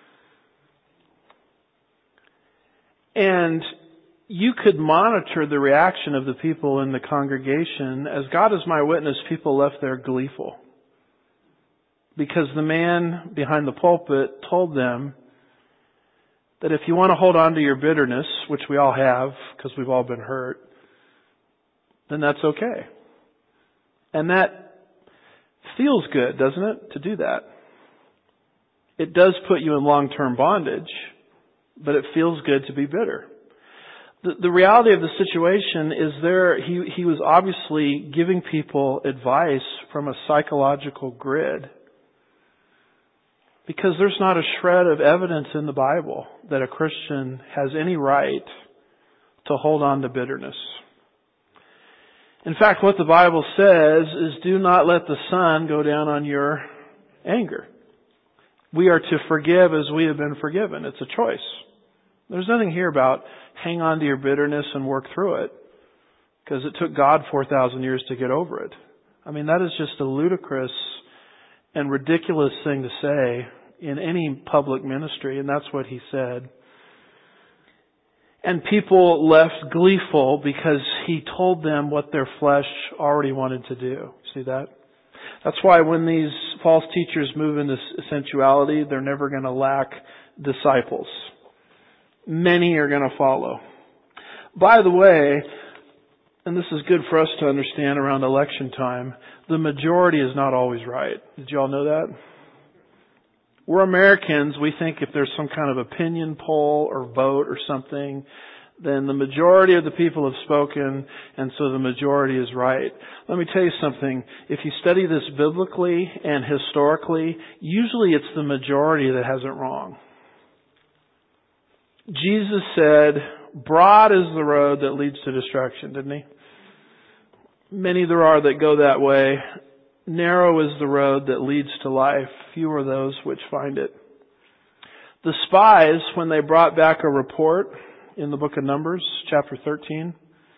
S1: And you could monitor the reaction of the people in the congregation. As God is my witness, people left there gleeful. Because the man behind the pulpit told them that if you want to hold on to your bitterness, which we all have, because we've all been hurt, then that's okay. And that feels good, doesn't it, to do that? It does put you in long-term bondage, but it feels good to be bitter. The, the reality of the situation is there, he, he was obviously giving people advice from a psychological grid. Because there's not a shred of evidence in the Bible that a Christian has any right to hold on to bitterness. In fact, what the Bible says is do not let the sun go down on your anger. We are to forgive as we have been forgiven. It's a choice. There's nothing here about hang on to your bitterness and work through it. Because it took God four thousand years to get over it. I mean, that is just a ludicrous and ridiculous thing to say in any public ministry, and that's what he said. And people left gleeful because he told them what their flesh already wanted to do. See that? That's why when these false teachers move into sensuality, they're never going to lack disciples. Many are going to follow. By the way, and this is good for us to understand around election time, the majority is not always right. Did you all know that? We're Americans. We think if there's some kind of opinion poll or vote or something, then the majority of the people have spoken, and so the majority is right. Let me tell you something. If you study this biblically and historically, usually it's the majority that has it wrong. Jesus said, broad is the road that leads to destruction, didn't he? Many there are that go that way. Narrow is the road that leads to life. Few are those which find it. The spies, when they brought back a report in the book of Numbers, chapter thirteen,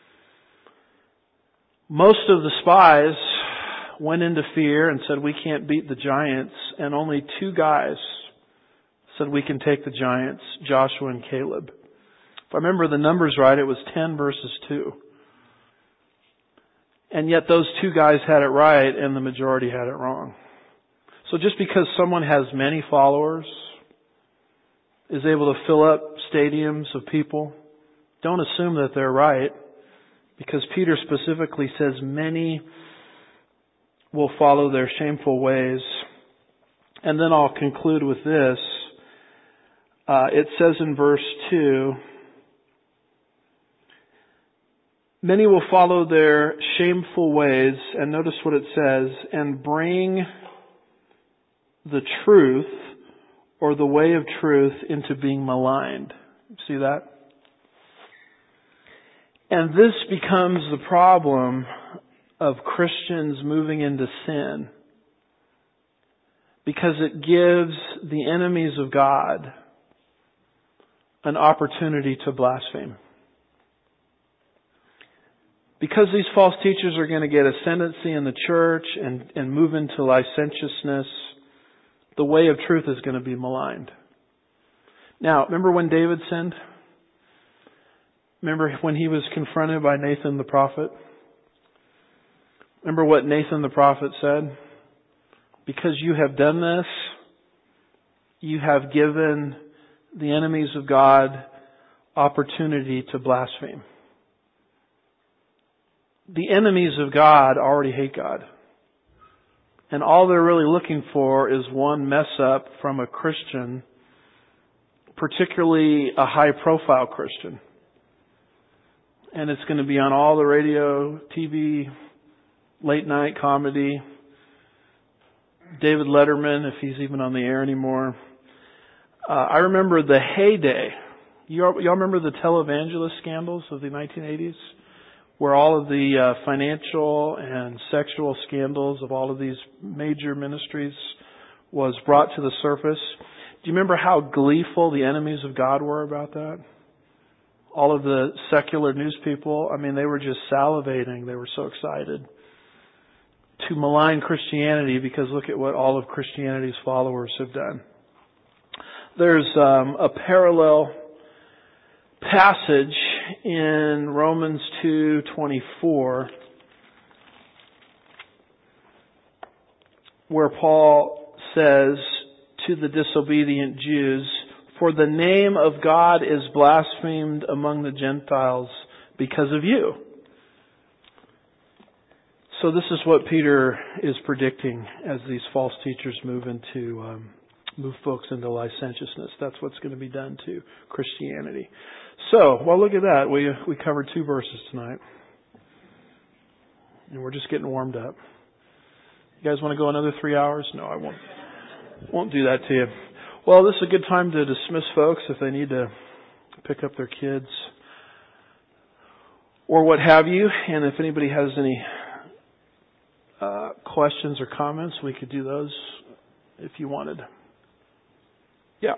S1: most of the spies went into fear and said, we can't beat the giants. And only two guys said, we can take the giants, Joshua and Caleb. If I remember the numbers right, it was ten versus two. And yet those two guys had it right and the majority had it wrong. So just because someone has many followers, is able to fill up stadiums of people, don't assume that they're right, because Peter specifically says many will follow their shameful ways. And then I'll conclude with this. Uh, it says in verse two, many will follow their shameful ways, and notice what it says, and bring the truth or the way of truth into being maligned. See that? And this becomes the problem of Christians moving into sin, because it gives the enemies of God an opportunity to blaspheme. Because these false teachers are going to get ascendancy in the church and, and move into licentiousness, the way of truth is going to be maligned. Now, remember when David sinned? Remember when he was confronted by Nathan the prophet? Remember what Nathan the prophet said? Because you have done this, you have given the enemies of God opportunity to blaspheme. The enemies of God already hate God. And all they're really looking for is one mess up from a Christian, particularly a high profile Christian. And it's going to be on all the radio, T V, late night comedy, David Letterman, if he's even on the air anymore. Uh, I remember the heyday. You all, y'all remember the televangelist scandals of the nineteen eighties? Where all of the uh, financial and sexual scandals of all of these major ministries was brought to the surface. Do you remember how gleeful the enemies of God were about that? All of the secular news people, I mean, they were just salivating. They were so excited to malign Christianity, because look at what all of Christianity's followers have done. There's um, a parallel passage in Romans two twenty-four where Paul says to the disobedient Jews, for the name of God is blasphemed among the Gentiles because of you. So this is what Peter is predicting as these false teachers move into um, move folks into licentiousness. That's what's going to be done to Christianity. So, well, look at that. We we covered two verses tonight, and we're just getting warmed up. You guys want to go another three hours? No, I won't. Won't do that to you. Well, this is a good time to dismiss folks if they need to pick up their kids or what have you. And if anybody has any uh, questions or comments, we could do those if you wanted.